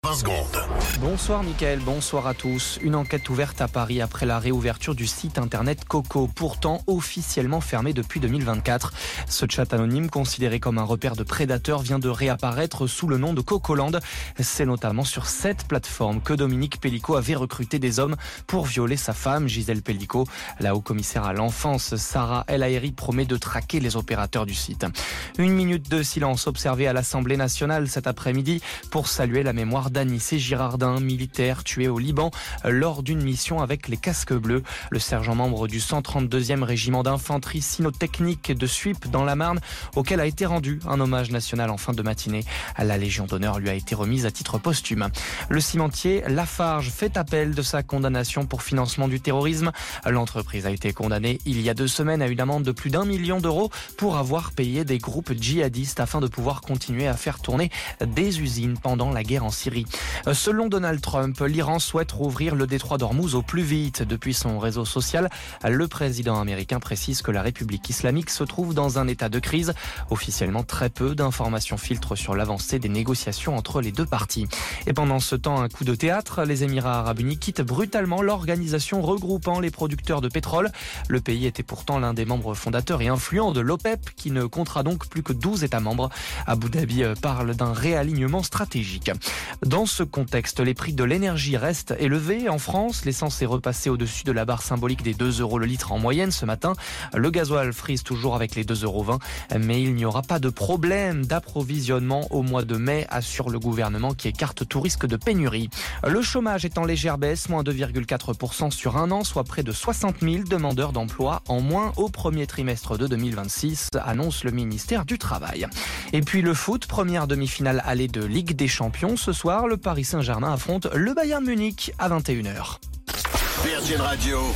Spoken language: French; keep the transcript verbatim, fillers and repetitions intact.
vingt secondes. Bonsoir Mickaël, bonsoir à tous. Une enquête ouverte à Paris après la réouverture du site internet Coco, pourtant officiellement fermé depuis deux mille vingt-quatre. Ce chat anonyme, considéré comme un repère de prédateurs, vient de réapparaître sous le nom de Cocoland. C'est notamment sur cette plateforme que Dominique Pellicot avait recruté des hommes pour violer sa femme, Gisèle Pellicot. La haut-commissaire à l'enfance, Sarah El Haïry, promet de traquer les opérateurs du site. Une minute de silence observée à l'Assemblée nationale cet après-midi pour saluer la mémoire d'Anissé Girardin, militaire tué au Liban lors d'une mission avec les casques bleus. Le sergent membre du cent trente-deuxième régiment d'infanterie cynotechnique de Suippes dans la Marne, auquel a été rendu un hommage national en fin de matinée. La Légion d'honneur lui a été remise à titre posthume. Le cimentier Lafarge fait appel de sa condamnation pour financement du terrorisme. L'entreprise a été condamnée il y a deux semaines à une amende de plus d'un million d'euros pour avoir payé des groupes djihadistes afin de pouvoir continuer à faire tourner des usines pendant la guerre en Syrie. Selon Donald Trump, l'Iran souhaite rouvrir le détroit d'Ormuz au plus vite. Depuis son réseau social, le président américain précise que la République islamique se trouve dans un état de crise. Officiellement, très peu d'informations filtrent sur l'avancée des négociations entre les deux parties. Et pendant ce temps, un coup de théâtre, les Émirats arabes unis quittent brutalement l'organisation regroupant les producteurs de pétrole. Le pays était pourtant l'un des membres fondateurs et influents de l'OPEP, qui ne comptera donc plus que douze États membres. Abu Dhabi parle d'un réalignement stratégique. Dans ce contexte, les prix de l'énergie restent élevés. En France, l'essence est repassée au-dessus de la barre symbolique des deux euros le litre en moyenne ce matin. Le gasoil frise toujours avec les deux euros vingt, mais il n'y aura pas de problème d'approvisionnement au mois de mai, assure le gouvernement qui écarte tout risque de pénurie. Le chômage est en légère baisse, moins deux virgule quatre pour cent sur un an, soit près de soixante mille demandeurs d'emploi en moins au premier trimestre de deux mille vingt-six, annonce le ministère du Travail. Et puis le foot, première demi-finale allée de Ligue des Champions. Ce soir, le Paris Saint-Germain affronte le Bayern Munich à vingt et une heures. Virgin Radio.